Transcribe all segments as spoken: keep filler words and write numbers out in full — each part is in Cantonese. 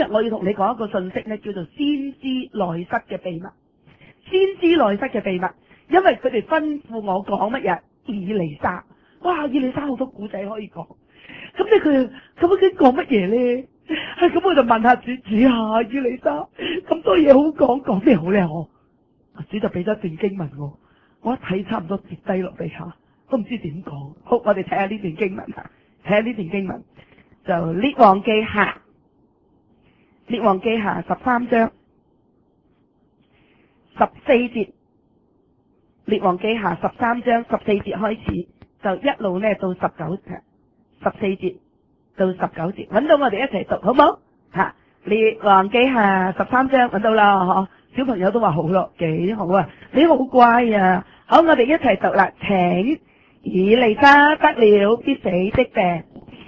日我要同你講一個信息咧，叫做先知內室嘅秘密。先知內室嘅秘密，因為佢哋吩咐我講乜嘢？以利沙，哇！以利沙好多古仔可以講。咁咧佢咁究竟講乜嘢咧？係咁我就問下主，主下以利沙咁多嘢好講，講咩好咧？我主就俾咗段經文我，我一睇差唔多跌低落地下，都唔知點講。好，我哋睇下呢段經文啊，睇下呢段經文就列王記下，列王記下十三章十四節，列王記下十三章十四節開始，就一路咧到十九節，十四節到十九節，揾到我哋一齊讀好冇？吓，列王記下十三章揾到啦，嗬，小朋友都話好咯，幾好啊，你好乖啊，好，我哋一齊讀啦，請。以利沙得了必死的病。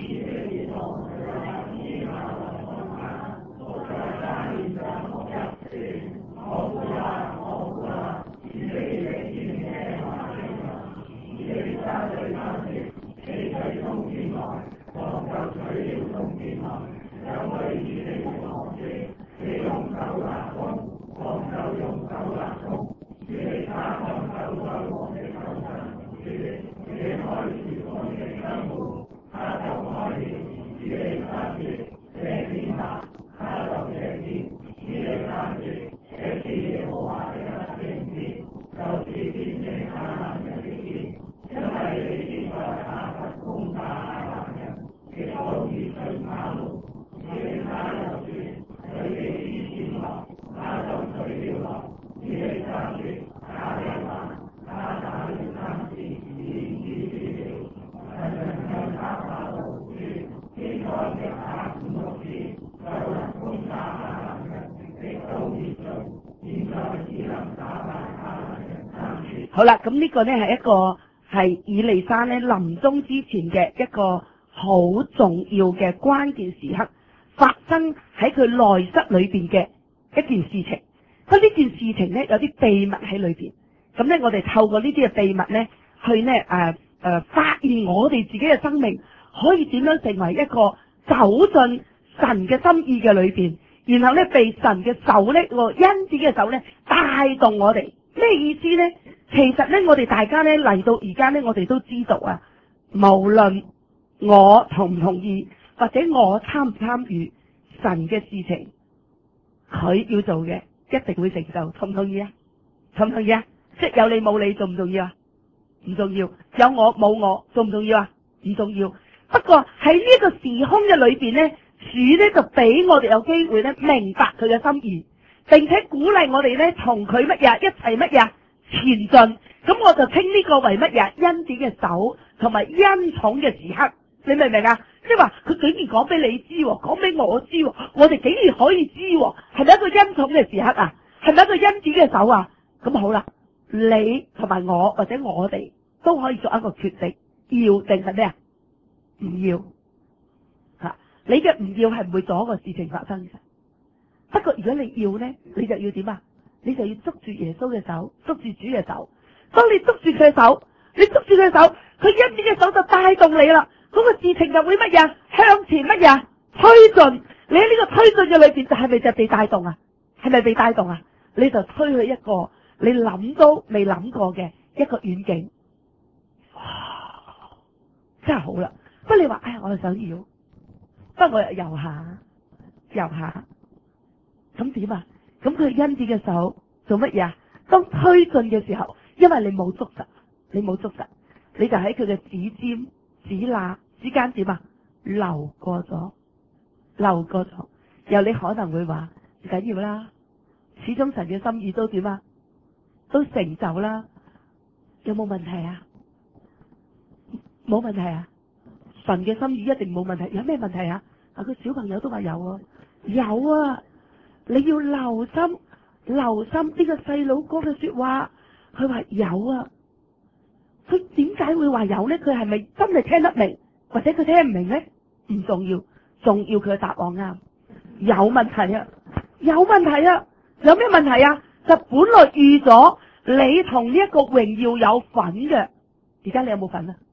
好啦，咁呢個呢係一個係以利沙呢臨終之前嘅一個好重要嘅關鍵時刻，發生喺佢內室裏邊嘅一件事情。咁呢件事情呢，有啲秘密喺裏邊，咁呢，我哋透過呢啲嘅秘密呢，去呢誒誒、呃、發現我哋自己嘅生命可以點樣成為一個走進神嘅心意嘅裏邊，然後呢，被神嘅手呢個恩典嘅手呢帶動我哋。咩意思呢？其實咧，我哋大家咧嚟到而家咧，我哋都知道啊，無論我同唔同意，或者我參唔參與神嘅事情，佢要做嘅一定會成就，同唔同意啊？同唔同意啊？即係有你冇你，重唔重要啊？唔重要。有我冇我，重唔重要啊？唔重要。不過喺呢一個時空嘅裏邊咧，主咧就俾我哋有機會咧明白佢嘅心意，並且鼓勵我哋咧同佢乜嘢一齊乜嘢前進。咁我就稱呢個為乜嘢？恩典嘅手同埋恩寵嘅時刻，你明唔明啊？即係話佢竟然講俾你知，講俾我知，我哋竟然可以知，係咪一個恩寵嘅時刻啊？係咪一個恩典嘅手啊？咁好啦，你同埋我或者我哋都可以做一個決定，要定係咩啊？唔要吓，你嘅唔要係唔會阻一個事情發生嘅。不過如果你要呢，你就要點啊？你就要捉住耶穌嘅手，捉住主嘅手。當你捉住佢嘅手，你捉住佢嘅手，佢恩典嘅手就帶動你啦。嗰、那個事情就會乜嘢？向前乜嘢？推進。你喺呢個推進嘅裏邊，就係咪就被帶動啊？係咪被帶動啊？你就推去一個你諗都未諗過嘅一個遠景。哇！真係好啦。不過你話，哎，我就想要，不過我又游下游下，咁點啊？咁佢恩典嘅手做乜嘢啊？當推進嘅時候，因為你冇捉實，你冇捉實，你就喺佢嘅指尖、指罅之間點啊？流過咗，流過咗。又你可能會話唔緊要啦，始終神嘅心意都點啊？都成就啦，有冇問題啊？冇問題啊？神嘅心意一定冇問題，有咩問題啊？啊，個小朋友都話有啊，有啊，你要留心。留心呢個細佬哥嘅說話，佢話有啊，佢點解會話有呢？佢係咪真係聽得明，或者佢聽唔明呢？唔重要，重要佢嘅答案啱。有問題啊，有問題啊，有咩問題啊？就本來預咗你同呢一個榮耀有份嘅，而家你有冇份啊？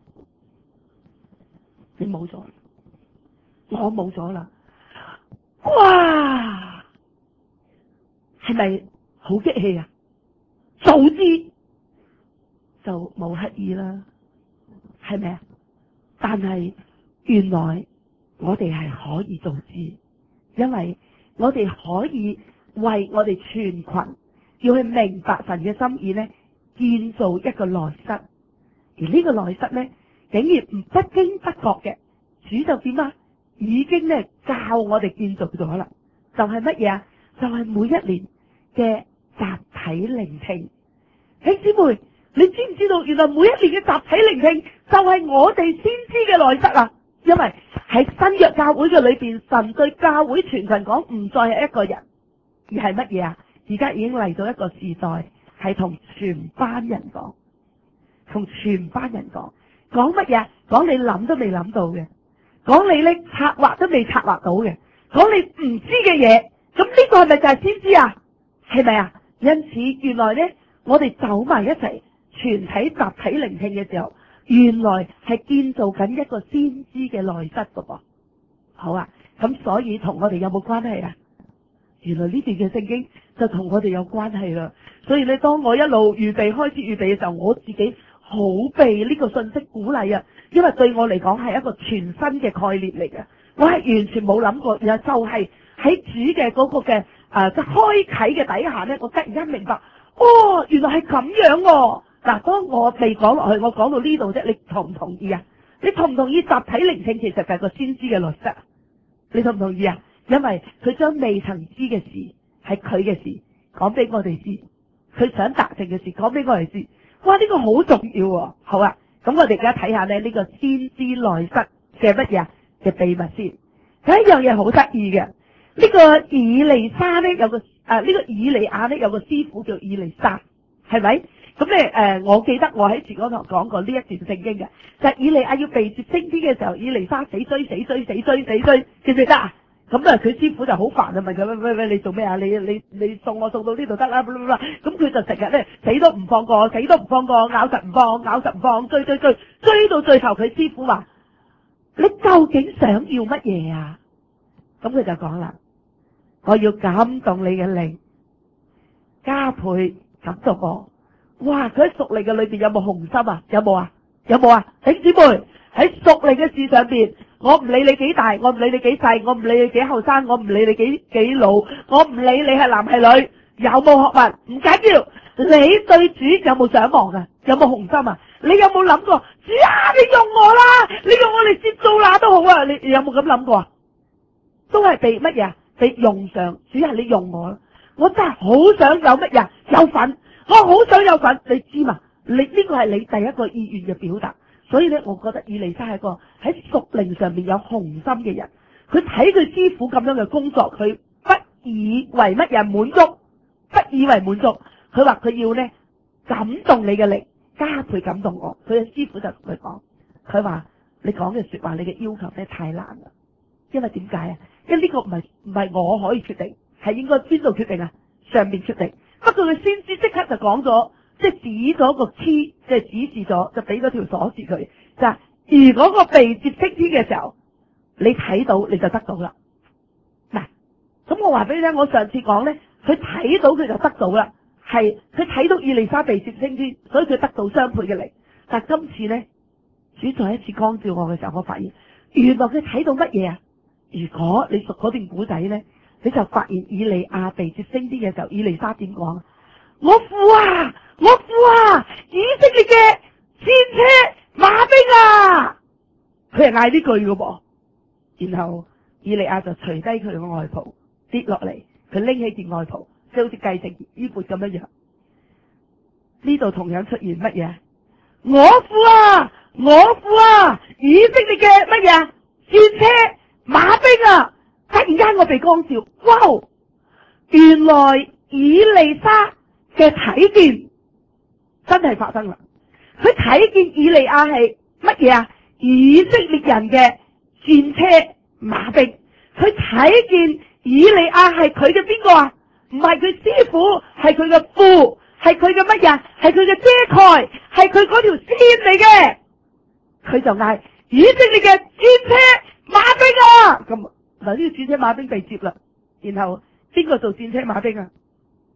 你冇咗，我冇咗啦。哇！ 咪好激氣啊？早知就冇乞兒啦，係咪啊？但係原來我哋係可以早知，因為我哋可以為我哋全群要去明白神嘅心意咧，建造一個內室。而呢個內室咧，竟然唔不經不覺嘅，主就點啊？已經咧教我哋建造咗啦。就係乜嘢啊？就係、是、每一年嘅集體聆聽。兄姊妹，你知唔知道原來每一年嘅集體聆聽就係我哋先知嘅內室啊？因為喺新約教會嘅裏邊，神對教會全群講唔再係一個人，而係乜嘢啊？而家已經嚟到一個時代，係同全班人講，同全班人講，講乜嘢？講你諗都未諗到嘅，講你咧策劃都未策劃到嘅，講你唔知嘅嘢。咁呢個係咪就係先知啊？係咪啊？因此原來咧，我哋走埋一齊，全體集體聆聽嘅時候，原來係建造緊一個先知嘅內室噶噃。好啊，咁所以同我哋有冇關係啊？原來呢段嘅聖經就同我哋有關係啦。所以咧，當我一路預備開始預備嘅時候，我自己好被呢個信息鼓勵啊，因為對我嚟講係一個全新嘅概念嚟嘅，我係完全冇諗過，然後就係喺主嘅嗰個嘅誒嘅開啟嘅底下咧，我突然間明白，哦，原來係咁樣喎。嗱，當我未講落去，我講到呢度啫，你同唔同意啊？你同唔同意集體聆聽其實就係個先知嘅內室？你同唔同意啊？因為佢將未曾知嘅事係佢嘅事講俾我哋知，佢想達成嘅事講俾我哋知。哇，呢個好重要喎！好啊，咁我哋而家睇下咧呢個先知內室嘅乜嘢嘅秘密先。有一樣嘢好得意嘅，呢個以利沙咧有個誒呢個以利亞咧有個師傅叫以利沙，係咪？咁咧誒，我記得我喺前嗰堂講過呢一段聖經嘅，就係以利亞要被接升天嘅時候，以利沙死追死追死追死追，記唔記得啊？咁啊，佢師傅就好煩啊，問佢喂喂喂，你做咩啊？你你你送我送到呢度得啦，咁佢就成日咧死都唔放過，死都唔放過，咬實唔放，咬實唔放，追追追，追到最後，佢師傅話：你究竟想要乜嘢啊？咁佢就講啦：我要感動你嘅靈，加倍感動我。哇！佢喺屬靈嘅裏邊有冇雄心啊？有冇啊？有冇啊？弟兄姊妹喺屬靈嘅事上邊，我唔理你幾大，我唔理你幾細，我唔理你幾後生，我唔理你幾幾老，我唔理你係男係女，有冇學問唔緊要，你對主有冇想望啊？有冇雄心啊？你有冇諗過主啊？你用我啦，你用我嚟接租啦都好啊！你有冇咁諗過啊？都係被乜嘢？被用上，主啊！你用我，我真係好想有乜嘢？有份。我好想有份，你知嘛？你呢個係你第一個意願嘅表達，所以咧，我覺得以利沙係個喺屬靈上面有雄心嘅人。佢睇佢師傅咁樣嘅工作，佢不以為乜嘢滿足，不以為滿足。佢話佢要咧感動你嘅靈，加倍感動我。佢嘅師傅就同佢講，佢話你講嘅說話，你嘅要求咧太難啦。因為點解啊？因為呢個唔係唔係我可以決定，係應該邊度決定啊？上面決定。不過佢先知即刻就講咗，即係指咗個 key，即係指示咗，就俾咗條鎖匙佢，就係如果個被接升天嘅時候，你睇到你就得到啦。嗱，咁我話俾你聽，我上次講咧，佢睇到佢就得到啦，係佢睇到以利沙被接升天，所以佢得到雙倍嘅靈。但係今次咧，主再一次光照我嘅時候，我發現原來佢睇到乜嘢啊？如果你熟嗰段古仔咧，你就發現以利亞被接升天嘅時候，以利沙點講？我父啊，我父啊，以色列嘅戰車馬兵啊！佢係嗌呢句嘅噃。然後以利亞就除低佢嘅外袍跌落嚟，佢拎起件外袍，即係好似繼承衣缽咁樣樣。呢度同樣出現乜嘢？我父啊，我父啊，以色列嘅乜嘢？戰車馬兵啊！突然間我被光照，哇！原來以利沙嘅睇見真係發生啦。佢睇見以利亞係乜嘢啊？以色列人嘅戰車馬兵。佢睇見以利亞係佢嘅邊個啊？唔係佢師傅，係佢嘅父，係佢嘅乜嘢？係佢嘅遮蓋，係佢嗰條線嚟嘅。佢就嗌以色列嘅戰車馬兵啊！咁嗱，呢個戰車馬兵被接啦。然後邊個做戰車馬兵啊？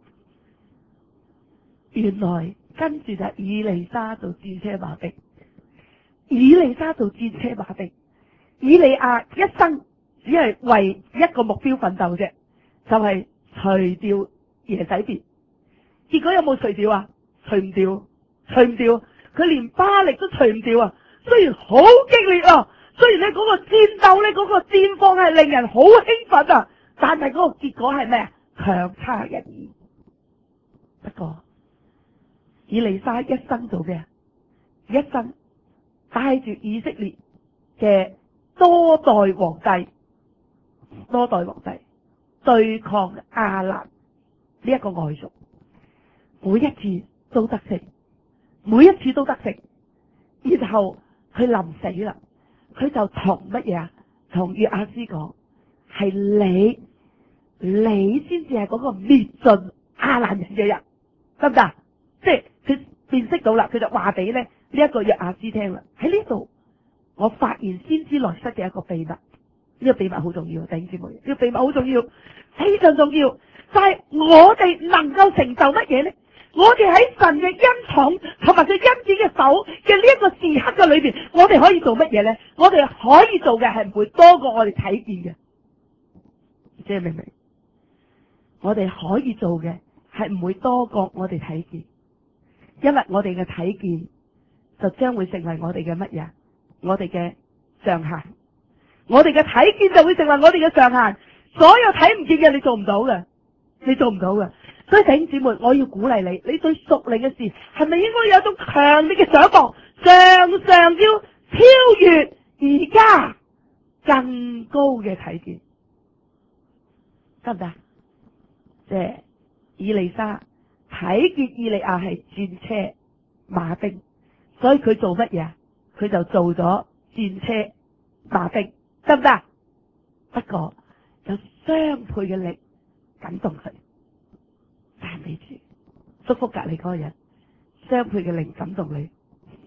原來跟住就係以利沙做戰車馬兵，以利沙做戰車馬兵，以利亞一生只係為一個目標奮鬥啫，就係、是、除掉耶洗別。結果有冇除掉啊？除唔掉，除唔掉，佢連巴力都除唔掉啊！雖然好激烈啊，雖然咧嗰個戰鬥咧嗰個戰況係令人好興奮啊，但係嗰個結果係咩啊？強差人意。不過以利沙一生做咩啊？一生帶住以色列嘅多代皇帝，多代皇帝對抗亞蘭呢一個外族，每一次都得勝，每一次都得勝。然後佢臨死啦，佢就同乜嘢啊？同約阿斯講，係你，你先至係嗰個滅盡亞蘭人嘅人，得唔得？即係佢辨識到啦，佢就話俾咧呢一個約阿斯聽啦。喺呢度，我發現先知來失嘅一個秘密，呢、這個秘密好重要，弟兄姊妹，呢、這個秘密好重要，非常重要。就係、是、我哋能夠成就乜嘢咧？我哋喺神嘅恩寵同埋佢恩典嘅手嘅呢一個時刻嘅裏邊，我哋可以做乜嘢咧？我哋可以做嘅係唔會多過我哋睇見嘅，即係明唔明？我哋可以做嘅係唔會多過我哋睇見，因為我哋嘅睇見就將會成為我哋嘅乜嘢？我哋嘅上限，我哋嘅睇見就會成為我哋嘅上限。所有睇唔見嘅你做唔到嘅，你做唔到嘅。所以弟兄姊妹，我要鼓勵你，你對屬靈嘅事係咪應該有一種強烈嘅想望，常常要超越而家更高嘅睇見，得唔得？即係以利沙睇見以利亞係戰車馬兵，所以佢做乜嘢？佢就做咗戰車馬兵，得唔得？不過有雙倍嘅力感動佢。讚美主，祝福隔籬嗰個人，雙倍嘅靈感動你，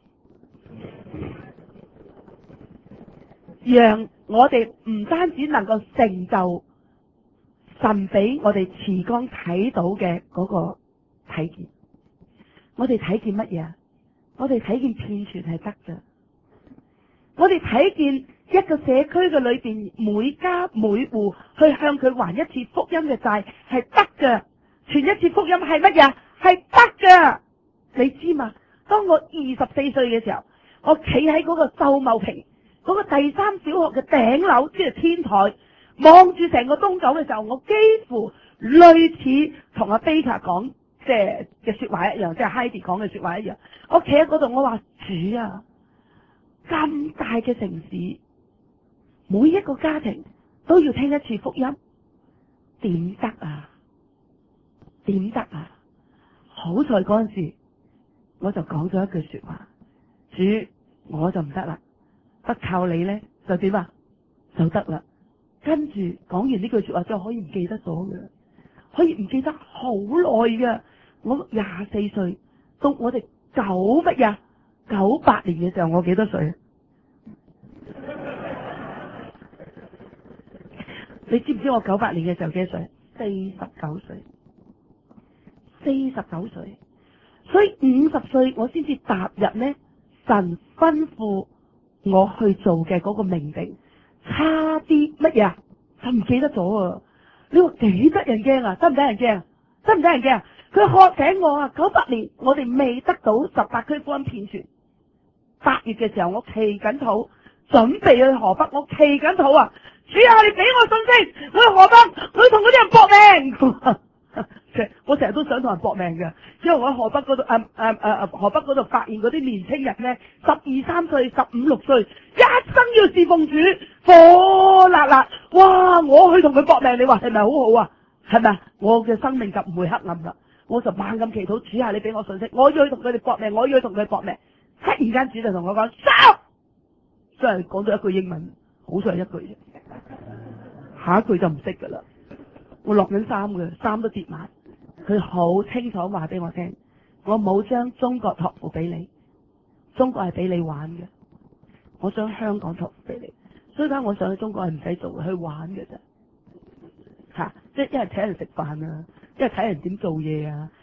讓我哋唔單止能夠成就神俾我哋慈光睇到嘅嗰個睇見，我哋睇見乜嘢啊？我哋睇見遍全係得嘅，我哋睇見一個社區嘅裏邊每家每戶去向佢還一次福音嘅債係得嘅。傳一次福音係乜嘢？係得㗎，你知嘛？當我二十四歲嘅時候，我企喺嗰個秀茂坪嗰個第三小學嘅頂樓，即係天台，望住成個東九嘅時候，我幾乎類似同阿 Baker 講即係嘅說話一樣，即係 Heidi 講嘅說話一樣。我企喺嗰度，我話主啊，咁大嘅城市，每一個家庭都要聽一次福音，點得啊？點得啊？好在嗰陣時，我就講咗一句說話：主，我就唔得啦，不靠你咧就點啊？就得啦。跟住講完呢句說話之後，可以唔記得咗嘅，可以唔記得好耐嘅。我廿四歲到我哋九乜嘢？九八年嘅時候，我幾多歲？你知唔知我九八年嘅時候幾多歲？四十九歲。四十九歲，所以五十歲我先至踏入呢神吩咐我去做嘅嗰個命定，差啲乜嘢就唔記得咗啊！你話幾得人驚啊？得唔得人驚？得唔得人驚？佢喝醒我啊！九八年我哋未得到十八區福音片傳，八月嘅時候我祈緊禱，準備去河北，我祈緊禱啊！主啊，你俾我信息，我去河北，我去同嗰啲人搏命。我成日都想同人搏命嘅，因為我喺河北嗰度，誒誒誒河北嗰度發現嗰啲年青人咧，十二三歲、十五六歲，一生要侍奉主，火辣辣，哇！我去同佢搏命，你話係咪好好啊？係咪？我嘅生命就唔會黑暗啦，我就猛咁祈禱，主下你俾我信息，我要去同佢哋搏命，我要去同佢搏命。忽然間主就同我講，stop，即係講咗一句英文，好彩係一句啫，下一句就唔識噶啦。我落緊衫嘅，衫都跌埋。佢好清楚話俾我聽，我冇將中國託付俾你，中國係俾你玩嘅，我將香港託付俾你。所以講我上去中國係唔使做，去玩嘅啫。吓、啊，即係一係請人食飯啊，一係睇人點做嘢啊，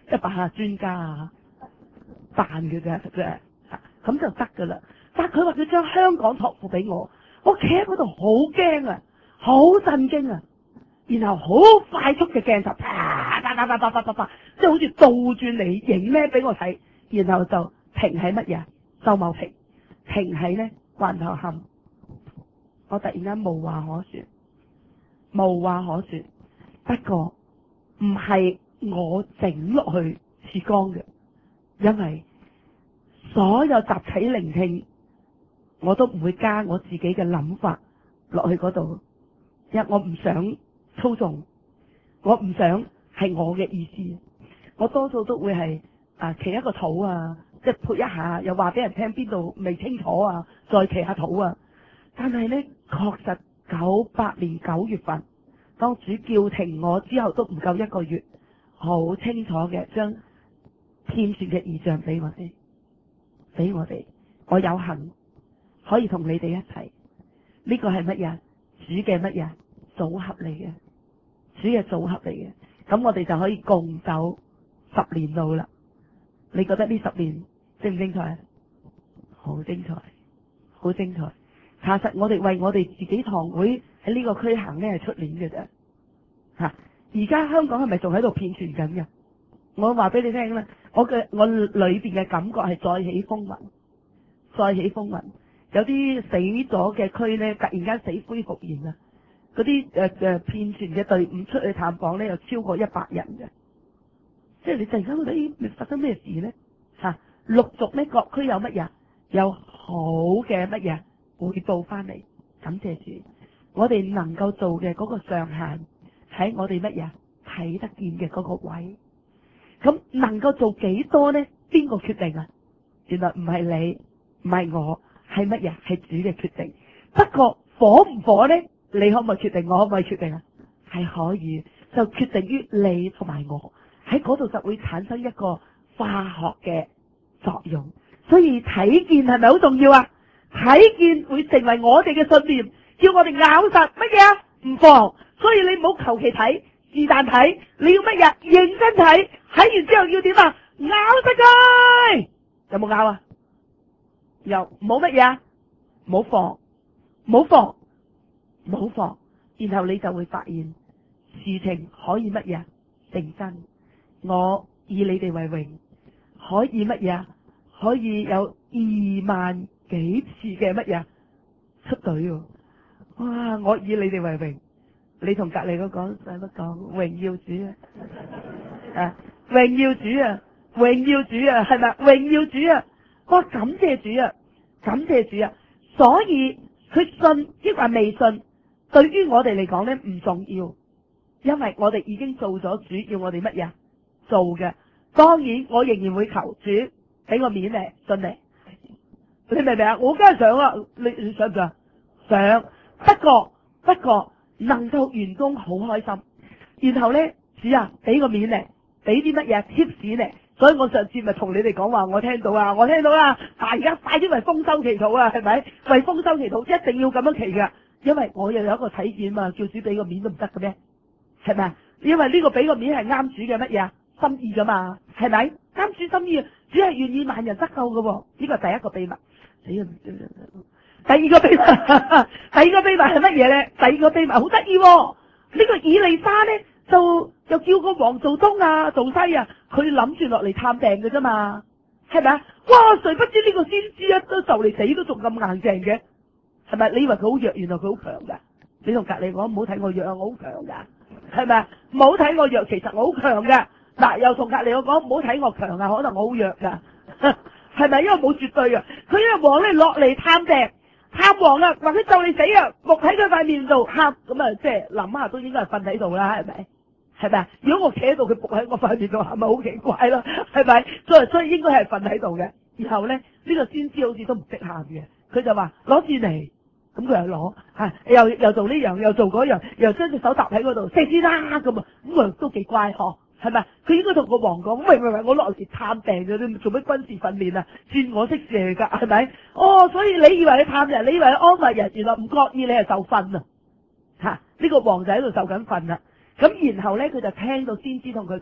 即係扮下專家啊，扮嘅啫，啫咁就得噶啦。但係佢話佢將香港託付俾我，我企喺嗰度好驚啊，好震驚啊，然後好快速嘅鏡頭，啪啪啪啪啪啪啪啪，即係好似倒轉嚟影咩俾我睇，然後就停喺乜嘢？秀茂坪，停喺咧環頭磡。我突然間無話可說，無話可說。不過唔係我整落去浙江嘅，因為所有集體聆聽，我都唔會加我自己嘅諗法落去嗰度，因為我唔想操縱，我唔想係我嘅意思。我多數都會係啊企一個肚啊，即係潑一下，又話俾人聽邊度未清楚啊，再企下肚啊。但係呢，確實九八年九月份，當主叫停我之後，都唔夠一個月，好清楚嘅將片段嘅異象俾我哋，俾我哋，我有幸可以同你哋一齊。呢個係乜嘢？主嘅乜嘢組合嚟嘅？主嘅組合嚟嘅。咁我哋就可以共走十年路啦。你覺得呢十年精唔精彩？好精彩，好精彩。查實我哋為我哋自己堂會喺呢個區行呢係出年嘅啫。吓，而家香港係咪仲喺度片傳緊嘅？我話俾你聽啦，我嘅我裏邊嘅感覺係再起風雲，再起風雲。有啲死咗嘅區呢，突然間死灰復燃啊！嗰啲誒誒片傳嘅隊伍出去探訪呢，有超過一百人嘅。即係你突然間覺得咦，發生咩事呢？吓、啊，陸續呢各區有乜嘢？有好嘅乜嘢回報翻嚟？感謝主，我哋能夠做嘅嗰個上限喺我哋乜嘢睇得見嘅嗰個位。咁能夠做幾多呢？邊個決定啊？原來唔係你，唔係我，係乜嘢？係主嘅決定。不過火唔火呢？你可唔可以決定？我可唔可以決定啊？係可以，就決定於你同埋我喺嗰度就會產生一個化學嘅作用。所以睇見係咪好重要啊？睇見會成為我哋嘅信念，叫我哋咬實乜嘢啊？唔放。所以你唔好求其睇，是但睇，你要乜嘢？認真睇，睇完之後要點啊？咬實佢。有冇咬啊？有，冇乜嘢啊？冇放，冇放，冇放，然後你就會發現事情可以乜嘢成真。我以你哋為榮，可以乜嘢？可以有二萬幾次嘅乜嘢出隊喎！哇！我以你哋為榮，你同隔籬嗰講使乜講？榮耀主啊！啊，榮耀主啊！榮耀主啊！係咪？榮耀主啊！哇！感謝主啊！感謝主啊！所以佢信抑或未信，對於我哋嚟講咧唔重要，因為我哋已經做咗主要我哋乜嘢做嘅。當然我仍然會求主俾個面嚟信你，你明唔明啊？我梗係想啊，你你想唔想？想，不過不過能夠完工好開心。然後咧，主啊，俾個面嚟，俾啲乜嘢 tips 嚟。所以我上次咪同你哋講話，我聽到啊，我聽到啦。但而家快啲為豐收祈禱啊，係咪？為豐收祈禱一定要咁樣祈噶，因為我又有一個體驗嘛，叫主俾個面都唔得嘅咩？係咪？因為呢個俾個面係啱主嘅乜嘢心意噶嘛，係咪？啱主心意，主係願意萬人得救嘅，呢個係第一個秘密。第二個秘密，第二個秘密係乜嘢咧？第二個秘密好得意，呢個以利沙咧就又叫個王做東啊，做西啊，佢諗住落嚟探病嘅啫嘛，係咪啊？哇！誰不知呢個先知啊，都就嚟死都仲咁硬淨嘅，係咪？你以為佢好弱，原來佢好強噶。你同隔籬講唔好睇我弱，我好強噶，係咪啊？唔好睇我弱，其實我好強噶。嗱，又同隔籬我講唔好睇我強啊，可能我好弱噶，係咪？因為冇絕對啊。佢因為王咧落嚟探病，探王啊，話佢就嚟死啊，伏喺佢塊面度喊，咁啊，即係諗下都應該係瞓喺度啦，係咪？係咪啊？如果我企喺度，佢伏喺我塊面度，係咪好奇怪咯？係咪？所以所以應該係瞓喺度嘅。然後咧，呢、這個先知好似都唔識喊嘅，佢就話攞箭嚟，咁佢又攞，吓又又做呢樣，又做嗰樣，又將隻手搭喺嗰度，射箭啦咁啊，咁啊都幾乖嗬，係咪？佢應該同個王講，喂喂喂，我落嚟探病嘅，你做咩軍事訓練啊？箭我識射噶，係咪？哦，所以你以為你探人，你以為你安慰人，原來唔覺意你係受訓啊！吓，呢個王就喺度受緊訓啦。咁然後咧，佢就聽到先知同佢講，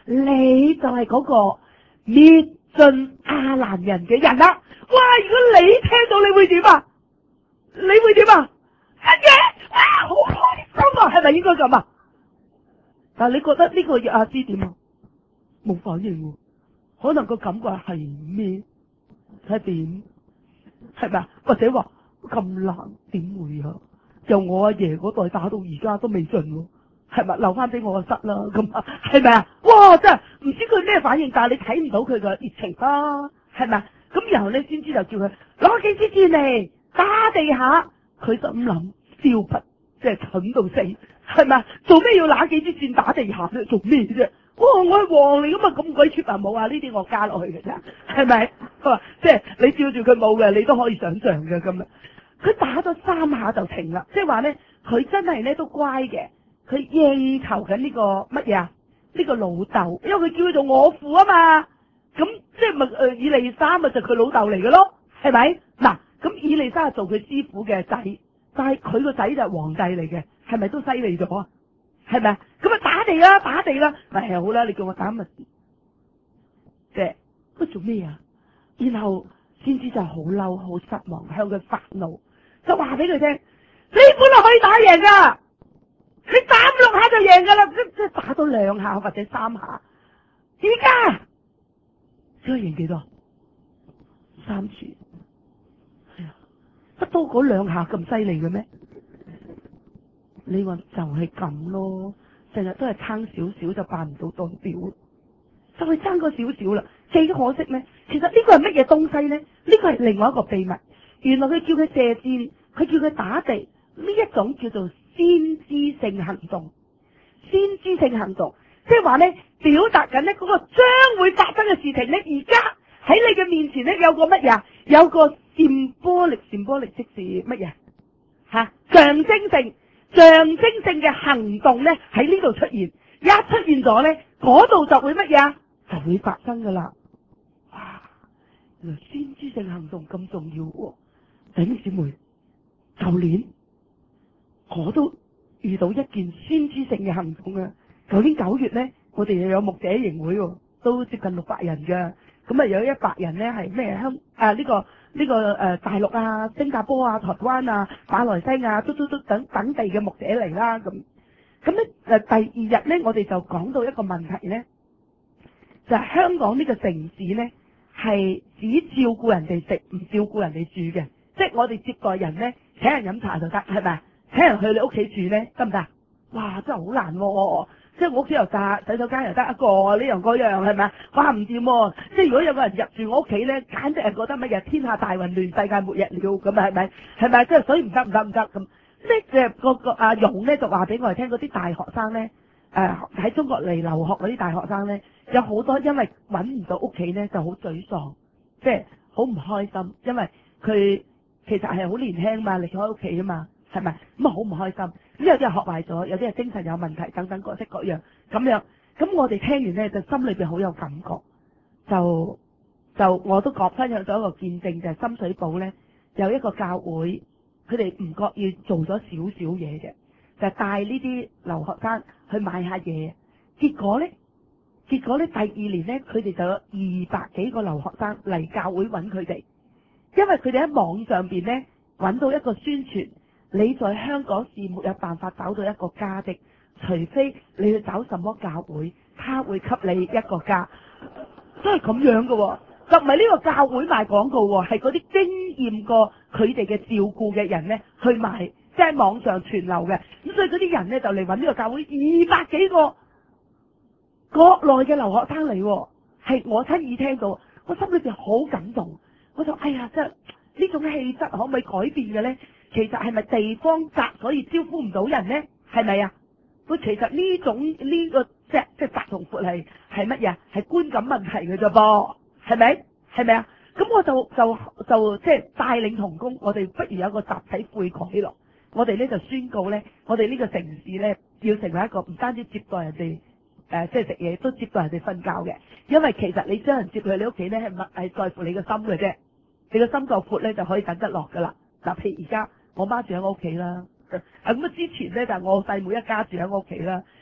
你就係嗰個滅盡亞蘭人嘅人啦。哇！如果你聽到，你會點啊？你會點啊？乜嘢？啊，好開心啊！係咪應該咁啊？但係你覺得呢個約阿斯點啊？冇反應喎，可能個感覺係咩？係點？係咪啊？或者話咁難點會啊？由我阿爺嗰代打到而家都未盡喎，係咪？留翻俾我個室啦，咁啊，係咪啊？哇！真係唔知佢咩反應，但係你睇唔到佢個熱情啦，係咪啊？咁然後咧先知就叫佢攞幾支箭嚟打地下，佢就咁諗，笑不即係蠢到死，係咪啊？做咩要拿幾支箭打地下咧？做咩啫？哇！我係王嚟噶嘛，咁鬼 cheap 啊！冇啊，呢啲我加落去嘅啫，係咪？佢話即係你照住佢冇嘅，你都可以想象嘅咁啊。佢打咗三下就停啦，即係話咧，佢真係咧都乖嘅，佢應酬緊呢個乜嘢啊？呢個老豆，因為佢叫佢做我父啊嘛，咁即係咪誒以利沙咪就佢老豆嚟嘅咯，係咪？嗱，咁以利沙係做佢師傅嘅仔，但係佢個仔就係皇帝嚟嘅，係咪都犀利咗啊？係咪啊？咁啊打地啦，打地啦，咪係好啦，你叫我打咪，即係佢做咩啊？然後先知就好嬲、好失望，向佢發怒，就話俾佢聽：你本來可以打贏噶，你打五六下就贏噶啦，即即係打到兩下或者三下，而家只可以贏幾多？三次，係啊，不多嗰兩下咁犀利嘅咩？你話就係咁咯，成日都係撐少少就扮唔到代表，就係爭個少少啦。幾可惜咧？其實呢個係乜嘢東西咧？呢個係另外一個秘密。原來佢叫佢射箭，佢叫佢打地，呢一種叫做先知性行動。先知性行動，即係話咧，表達緊咧嗰個將會發生嘅事情咧，而家喺你嘅面前咧有個乜嘢？有個symbolic symbolic即是乜嘢？吓，象徵性。象徵性嘅行動咧喺呢度出現，一出現咗咧，嗰度就會乜嘢啊？就會發生噶啦！哇，原來先知性行動咁重要喎，弟兄姊妹，舊年我都遇到一件先知性嘅行動啊！舊年九月咧，我哋又有牧者營會喎，都接近六百人噶。咁啊有一百人咧係咩香啊呢、這個呢、這個誒、呃、大陸啊、新加坡啊、台灣啊、馬來西亞都都都等等地嘅牧者嚟啦。咁咁咧誒第二日咧我哋就講到一個問題咧，就係、是、香港呢個城市咧係只照顧人哋食，唔照顧人哋住嘅。即係我哋接待人咧請人飲茶就得，係咪？請人去你屋企住咧得唔得？哇真係好難喎、啊！即係我屋企又炸，洗手間又得一個，呢樣嗰樣係咪啊？哇唔掂喎！即係如果有個人入住我屋企咧，簡直係覺得乜嘢天下大混亂、世界末日了咁啊？係咪？係咪？即係所以唔得唔得唔得咁。即係個個阿勇咧就話俾我哋聽，嗰啲大學生咧誒喺中國嚟留學嗰啲大學生咧，有好多因為揾唔到屋企咧就好沮喪，即係好唔開心，因為佢其實係好年輕嘛，離開屋企啊嘛。係咪咁啊？好唔開心，咁有啲係學壞咗，有啲係精神有問題，等等各式各樣咁樣。咁我哋聽完咧，就心裏邊好有感覺，就就我都講分享咗一個見證，就係、是、深水埗咧有一個教會，佢哋唔覺意做咗少少嘢嘅，就係、是、帶呢啲留學生去買下嘢，結果咧，結果咧第二年咧，佢哋就有二百幾個留學生嚟教會揾佢哋，因為佢哋喺網上邊咧揾到一個宣傳。你在香港是沒有辦法找到一個家的，除非你去找什麼教會，他會給你一個家，真係咁樣嘅、哦，就唔係呢個教會賣廣告、哦，係嗰啲經驗過佢哋嘅照顧嘅人咧去賣，即係網上傳流嘅。咁所以嗰啲人咧就嚟搵呢個教會，二百幾個國內嘅留學生嚟、哦，係我親耳聽到，我心裏邊好感動，我就哎呀，真係呢種氣質可唔可以改變嘅咧？其實係咪地方窄所以招呼唔到人呢？係咪啊？佢其實呢種呢、這個即係即係窄同闊係係乜嘢？係觀感問題嘅啫噃，係咪？係咪啊？咁我就就就即係帶領同工，我哋不如有一個集體悔改咯。我哋咧就宣告咧，我哋呢個城市咧要成為一個唔單止接待人哋誒、呃、即係食嘢，都接待人哋瞓覺嘅。因為其實你將人接去你屋企咧係係係在乎你個心嘅啫，你個心夠闊咧就可以等得落噶啦。嗱，譬如而家。我媽住喺我屋企啦，啊咁啊之前咧就係我細妹一家住喺我屋企啦，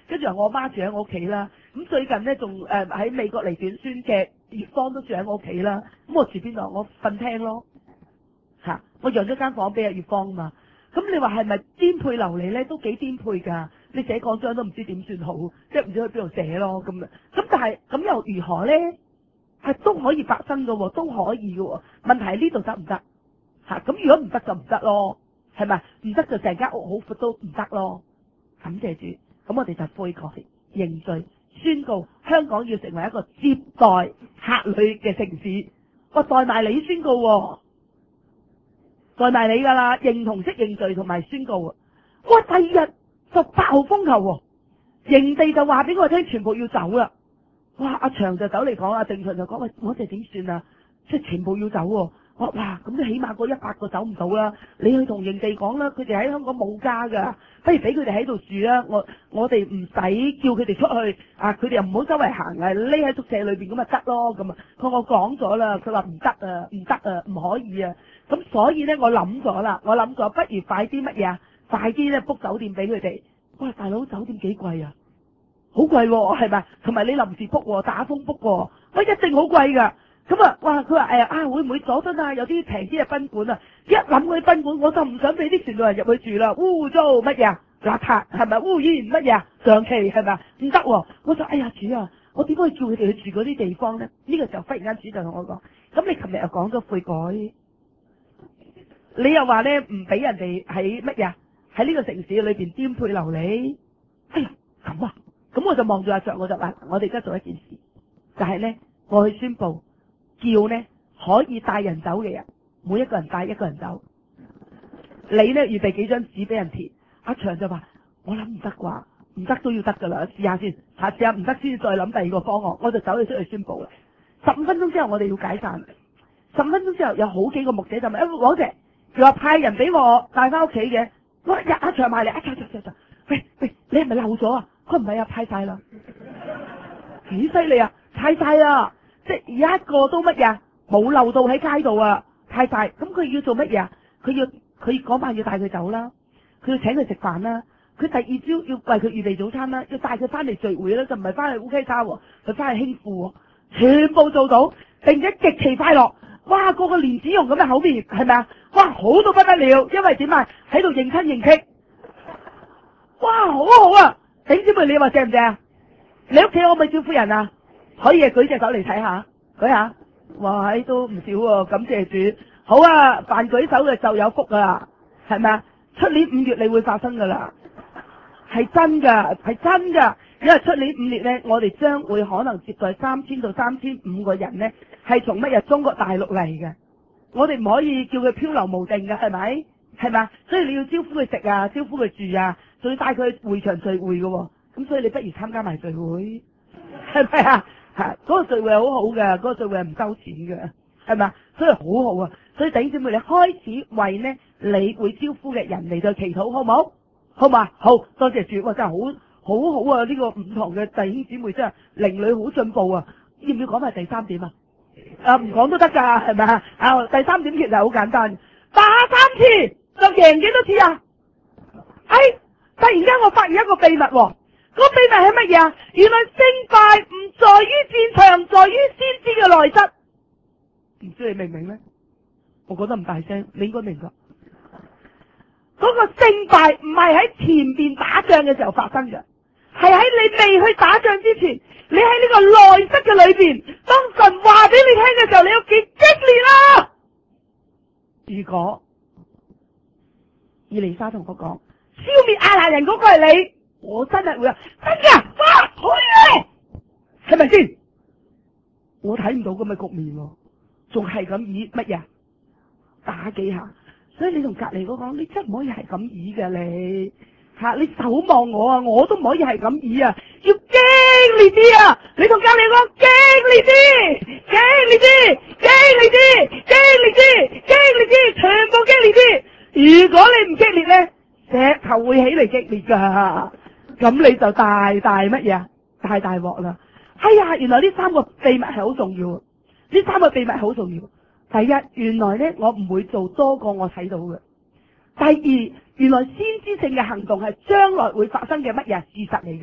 跟住我媽住喺我屋企啦。咁最近咧仲誒喺美國嚟短宣嘅葉芳都住喺我屋企啦。咁我住邊度？我瞓廳咯。嚇、啊！我讓咗間房俾阿葉芳啊嘛。咁你話係咪顛沛流離咧？都幾顛沛㗎。你寫講章都唔知點算好，即係唔知去邊度寫咯咁啊。咁但係咁又如何咧？係都可以發生㗎喎，都可以㗎喎。問題係呢度得唔得？嚇！咁如果唔得就唔得咯，係咪？唔得就成間屋好闊都唔得咯。感謝主，咁我哋就悔改認罪，宣告香港要成為一個接待客旅嘅城市。我代埋你宣告喎。代埋你噶啦，認同式認罪同埋宣告啊！哇，第二日就八號風球喎，營地就話俾我聽，全部要走啦。哇，阿祥就走嚟講，阿定祥就講：喂，我哋點算啊？即係全部要走喎。我話哇，咁都起碼嗰一百個走唔到啦。你去同營地講啦，佢哋喺香港冇家噶，不如俾佢哋喺度住啦。我我哋唔使叫佢哋出去啊，佢哋又唔好周圍行啊，匿喺宿舍裏邊咁咪得咯。咁啊，佢我講咗啦，佢話唔得啊，唔得啊，唔可以啊。咁所以咧，我諗咗啦，我諗咗，不如快啲乜嘢啊？快啲咧 book 酒店俾佢哋。喂，大佬，酒店幾貴啊？好貴喎，係咪？同埋你臨時 book，打風 book，喂，一定好貴噶。咁啊，哇！佢話誒啊，會唔會佐敦啊？有啲平啲嘅賓館啊？一諗佢賓館，我就唔想俾啲船路人入去住啦。污糟乜嘢？邋遢係咪？污染乜嘢？上期係咪？唔得喎！我就哎呀主啊，我點可以叫佢哋去住嗰啲地方咧？呢、這個時候忽然間主就同我講：咁你琴日又講咗悔改，你又話咧唔俾人哋喺乜嘢？喺呢個城市裏邊顛沛流離。哎呀咁啊！咁我就望住阿卓，我就話：我哋而家做一件事，就係、是、咧，我去宣佈。叫呢可以帶人走嘅人，每一個人帶一個人走。你呢預備幾張紙俾人填。阿祥就話：我諗唔得啩，唔得都要得噶啦，試下先，下試下唔得先再諗第二個方案。我就走咗出去宣佈啦。十五分鐘之後我哋要解散。十五分鐘之後有好幾個牧者就問：誒，王姐，佢話派人俾我帶翻屋企嘅。我話：阿祥埋嚟，阿祥祥祥祥，喂喂，你係咪漏咗啊？佢唔係啊，派晒啦。幾犀利啊，派晒啦！即係一個都乜嘢冇漏到喺街度啊，太晒。咁佢要做乜嘢啊？佢要佢嗰晚要帶佢走啦，佢要請佢食飯啦，佢第二朝要為佢預備早餐啦，要帶佢翻嚟聚會啦，就唔係翻去烏溪沙，就翻去興富，全部做到，並且極其快樂。哇，個個蓮子蓉咁嘅口面係咪啊？哇，好到不得了，因為點啊？喺度認親認戚。哇，好好啊！頂姊妹，你話正唔正啊？你屋企可唔可以招呼人啊？可以啊，舉隻手嚟睇下，舉下，哇，都唔少喎，感謝主。好啊，凡舉手嘅就有福噶啦，係咪啊？出年五月你會發生噶啦，係真噶，係真噶。因為出年五月咧，我哋將會可能接待三千到三千五個人咧，係從乜嘢中國大陸嚟嘅。我哋唔可以叫佢漂流無定噶，係咪？係咪？所以你要招呼佢食啊，招呼佢住啊，仲要帶佢去會場聚會噶。咁所以你不如參加埋聚會，係咪啊？吓，嗰個聚會係好好嘅，嗰個聚會係唔收錢嘅，係咪？所以好好啊！所以弟兄姊妹，你開始為呢你會招呼嘅人嚟到祈禱，好唔好？好嘛？好多謝主，哇！真係好好好啊！呢個唔同嘅弟兄姊妹真係靈裏好進步啊！要唔要講埋第三點啊？啊，唔講都得噶，係咪啊？啊，第三點其實好簡單，打三次就贏幾多次啊？哎，突然間我發現一個秘密喎。個秘密係乜嘢啊？原來勝敗唔在於戰場，在於先知嘅內質。唔知你明唔明咧？我覺得唔大聲，你應該明噶。嗰個勝敗唔係喺前邊打仗嘅時候發生嘅，係喺你未去打仗之前，你喺呢個內室嘅裏邊，當神話俾你聽嘅時候，你要幾激烈啦！如果以利沙同我講，消滅亞蘭人嗰個係你。我真係會啊，真噶，哇，好嘢，係咪先？我睇唔到咁嘅局面喎，仲係咁以乜嘢打幾下？所以你同隔籬嗰講，你真唔可以係咁以嘅你吓，你守望我啊，我都唔可以係咁以啊，要激烈啲啊！你同隔籬講激烈啲，激烈啲，激烈啲，激烈啲，激烈啲，全部激烈啲。如果你唔激烈咧，石頭會起嚟激烈噶。咁你就大大乜嘢？大大鑊啦！哎呀，原來呢三個秘密係好重要，呢三個秘密係好重要。第一，原來咧我唔會做多過我睇到嘅。第二，原來先知性嘅行動係將來會發生嘅乜嘢事實嚟嘅。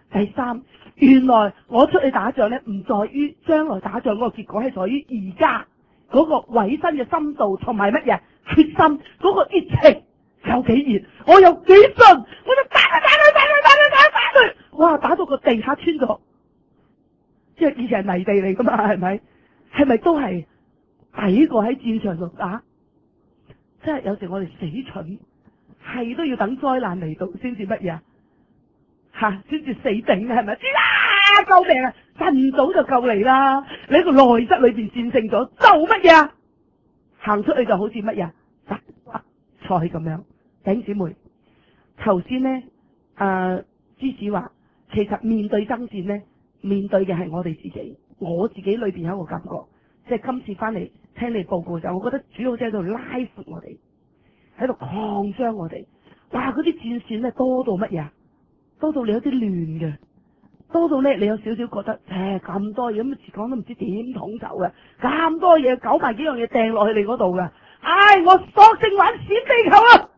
第三，原來我出去打仗咧，唔在於將來打仗嗰個結果，係在於而家嗰個委身嘅深度同埋乜嘢決心，嗰個熱情有幾熱，我有幾信，我就打打打打打打打打打佢，哇！打到個地下穿咗，即係以前係泥地嚟噶嘛，係咪？係咪都係抵過喺戰場度打？即係有時我哋死蠢，係都要等災難嚟到先至乜嘢吓，先至死頂嘅係咪？知啦，救命啊！趁早就救你啦！你喺個內室裏邊戰勝咗，就乜嘢啊？行出去就好似乜嘢殺菜咁樣。弟兄姊妹，頭先咧，誒、呃，芝子話，其實面對爭戰咧，面對嘅係我哋自己，我自己裏邊有一個感覺，即係今次翻嚟聽你報告嘅時候，我覺得主要即係喺度拉闊我哋，喺度擴張我哋。哇！嗰啲戰線咧多到乜嘢？多到你有啲亂嘅，多到咧你有少少覺得，誒咁多嘢咁時講都唔知點統走嘅，咁多嘢九萬幾樣嘢掟落去你嗰度嘅，唉，我索性玩閃地球啊！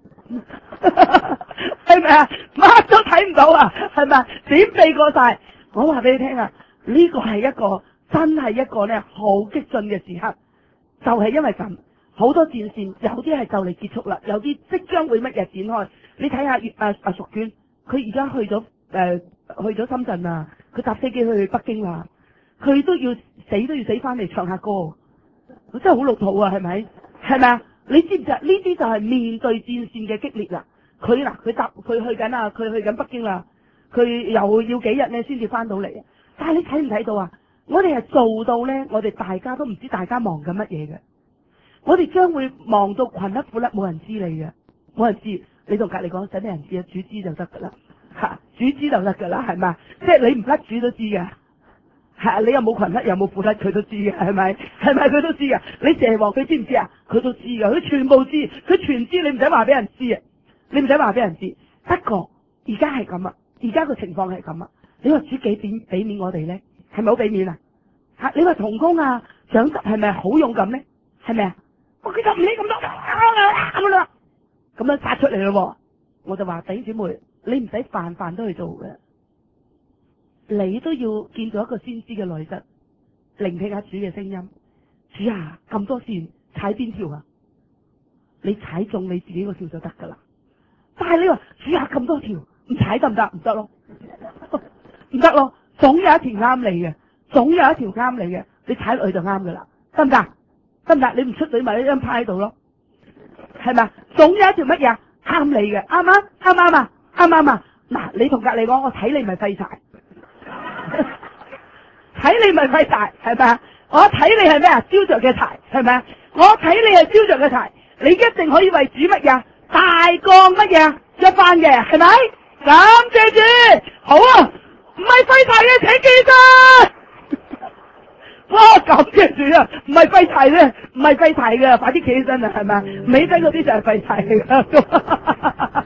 係咪啊？乜都睇唔到啊？係咪？點避過晒？我話俾你聽啊，呢個係一個真係一個咧好激進嘅時刻，就係因為咁，好多戰線有啲係就嚟結束啦，有啲即將會乜嘢展開。你睇下葉阿阿淑娟，佢而家去咗誒、呃、去咗深圳啊，佢搭飛機去北京啦，佢都要死都要死翻嚟唱下歌，佢真係好老土啊，係咪？係咪啊？你知唔知啊？呢啲就係面對戰線嘅激烈啦。佢嗱，佢搭佢去緊啊，佢去緊北京啦。佢又要幾日咧先至翻到嚟啊？但係你睇唔睇到啊？我哋係做到咧，我哋大家都唔知大家忙緊乜嘢嘅。我哋將會忙到群甩苦甩，冇人知你嘅，冇人知。你同隔籬講，使咩人知啊？主知就得噶啦，吓主知就得噶啦，係咪？即係你唔甩主都知嘅。係你又冇群甩，又冇苦甩，佢都知嘅，係咪？係咪佢都知嘅？你蛇王佢知唔知啊？佢都知嘅，佢全部知，佢全知，你唔使話俾人知啊！你唔使話俾人知。不過而家係咁啊，而家個情況係咁啊。你話主幾點俾面我哋咧？係咪好俾面啊？吓，你話同工啊、長執係咪好勇敢咧？係咪啊？我佢就唔理咁多咁啦，咁樣殺出嚟咯。我就話弟兄姊妹，你唔使泛泛都去做嘅。你都要見到一個先知嘅內質，聆聽下主嘅聲音。主啊，咁多線踩邊條啊？你踩中你自己個條就得噶啦。但係你話主啊，咁多條唔踩得唔得？唔得咯，唔得咯。總有一條啱你嘅，總有一條啱你嘅，你踩落去就啱噶啦，得唔得？得唔得？你唔出隊咪一張趴喺度咯，係咪？總有一條乜嘢啱你嘅，啱唔啱？啱唔啱啊？啱唔啱啊？嗱，你同隔籬講，我睇你咪廢柴。睇你咪廢柴，係咪啊？我睇你係咩啊？燒着嘅柴，係咪啊？我睇你係燒着嘅柴，你一定可以為主乜嘢大幹乜嘢一番嘅，係咪？感謝主，好啊，唔係廢柴嘅，請記得。哇，感謝主啊，唔係廢柴嘅，唔係廢柴嘅，快啲企起身啊，係咪啊？尾低嗰啲就係廢柴嚟噶。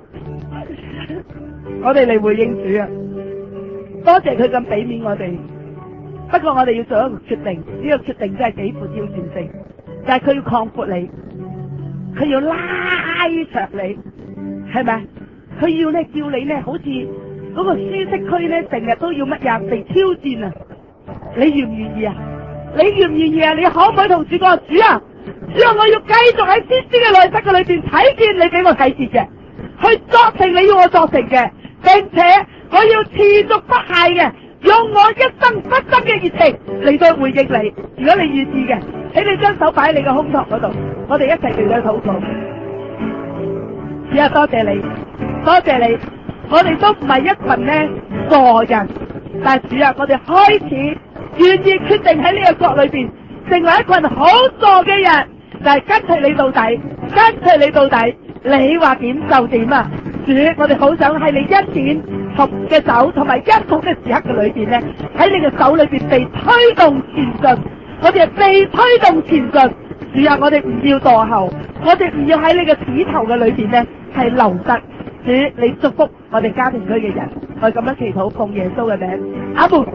我哋嚟回應主啊！多謝佢咁俾面我哋，不過我哋要做一個決定，呢、這個決定真係幾富挑戰性，就係、是、佢要擴闊你，佢要拉長你，係咪？佢要咧叫你咧，好似嗰個舒適區咧，成日都要乜嘢被挑戰啊？你願唔願意啊？你願唔願意啊？你可唔可以同主講主啊？主啊，我要繼續喺先知嘅內室嘅裏邊睇見你俾我睇見嘅，去作成你要我作成嘅，並且我要持續不懈嘅，用我一生不爭嘅熱情嚟到回應你。如果你願意嘅，請你將手擺喺你嘅胸膛嗰度，我哋一齊嚟到禱告。主啊，多謝你，多謝你，我哋都唔係一群呢傻人，但係主啊，我哋開始願意決定喺呢個國裏邊成為一群好傻嘅人，就係跟隨你到底，跟隨你到底，你話點就點啊！主，我哋好想喺你恩典同嘅手同埋恩寵嘅時刻嘅裏邊咧，喺你嘅手裏邊被推動前進，我哋係被推動前進。主啊，我哋唔要墮後，我哋唔要喺你嘅指頭嘅裏邊咧係流失。主，你祝福我哋家庭區嘅人，我咁樣祈禱奉耶穌嘅名，阿門。